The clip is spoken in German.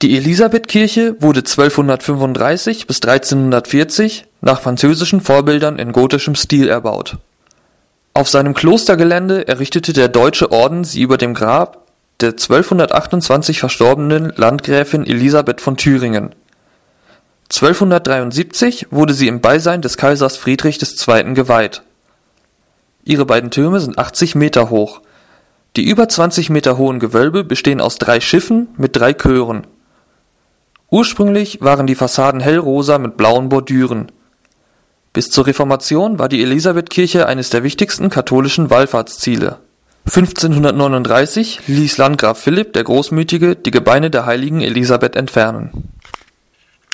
Die Elisabethkirche wurde 1235 bis 1340 nach französischen Vorbildern in gotischem Stil erbaut. Auf seinem Klostergelände errichtete der Deutsche Orden sie über dem Grab der 1228 verstorbenen Landgräfin Elisabeth von Thüringen. 1273 wurde sie im Beisein des Kaisers Friedrich II. Geweiht. Ihre beiden Türme sind 80 Meter hoch. Die über 20 Meter hohen Gewölbe bestehen aus 3 Schiffen mit 3 Chören. Ursprünglich waren die Fassaden hellrosa mit blauen Bordüren. Bis zur Reformation war die Elisabethkirche eines der wichtigsten katholischen Wallfahrtsziele. 1539 ließ Landgraf Philipp der Großmütige die Gebeine der heiligen Elisabeth entfernen